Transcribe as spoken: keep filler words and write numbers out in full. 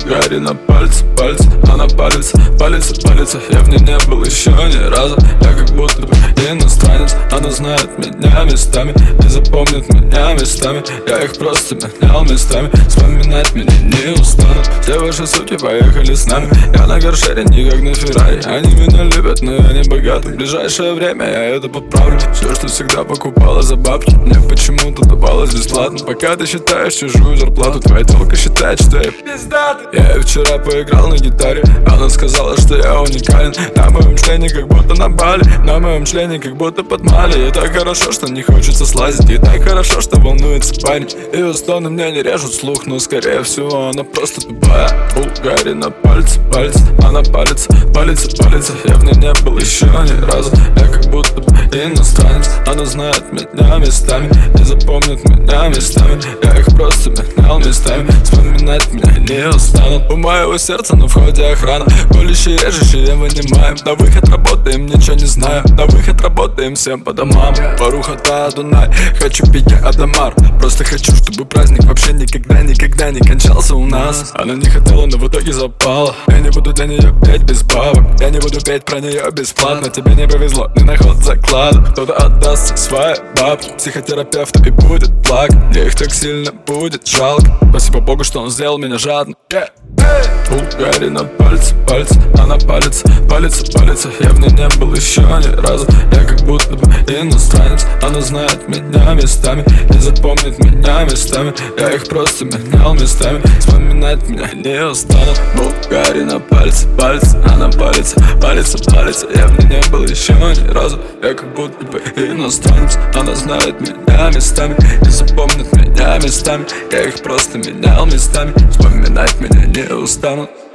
Булгари на пальце, пальце, она палится, палится, палится. Я в ней не был еще ни разу. Я как будто бы иностранец. Она знает меня местами и запомнит меня местами. Я их просто менял местами. Вспоминать меня не устанут. Все ваши суки поехали с нами. Я на горшере, не как на Феррари. Они меня любят, но я не богат. В ближайшее время я это поправлю. Все, что всегда покупала за бабки, мне почему-то давалось бесплатно. Пока ты считаешь чужую зарплату, твоя тёлка считает, что я пиздатый. Я вчера поиграл на гитаре. Она сказала, что я уникален. На моем члене как будто на Бали. На моем члене как будто под Мали. И так хорошо, что не хочется слазить. И так хорошо, что волнуется парень. Ее стоны мне не режут слух, но скорее всего она просто тупая. Булгари на пальце, пальце, она палится, палится, палится. Я в ней не был еще ни разу. Я как будто бы иностранец. Она знает меня местами и запомнит меня местами. Я их просто менял местами. Вспоминать меня не устанут. У моего сердца на входе охрана. Колющие, режущие вынимаем. На выход работаем, ничего не знаю. На выход работаем всем по домам. Барухата Адунай, хочу пить я Адамар. Просто хочу, чтобы праздник вообще никогда, никогда не кончался у нас. Она не хотела, но в итоге запала. Я не буду для нее петь без бабок. Я не буду петь про нее бесплатно. Тебе не повезло, не на ход заклада. Кто-то отдаст свои бабки психотерапевту и будет плакать. Мне их так сильно будет жалко. Спасибо Богу, что он сделал меня жадным. yeah. Булгари на пальце, пальце, она палится, палится, палится. Я в ней не был еще ни разу. Я как будто бы иностранец. Она знает меня местами и запомнит меня местами. Я их просто менял местами. Вспоминать меня не устанут. Булгари на пальце, пальце, она палится, палится, палится. Я в ней не был еще ни разу. Я как будто бы иностранец. Она знает меня местами и запомнит меня местами. Я их просто менял местами. Вспоминать меня не устанут.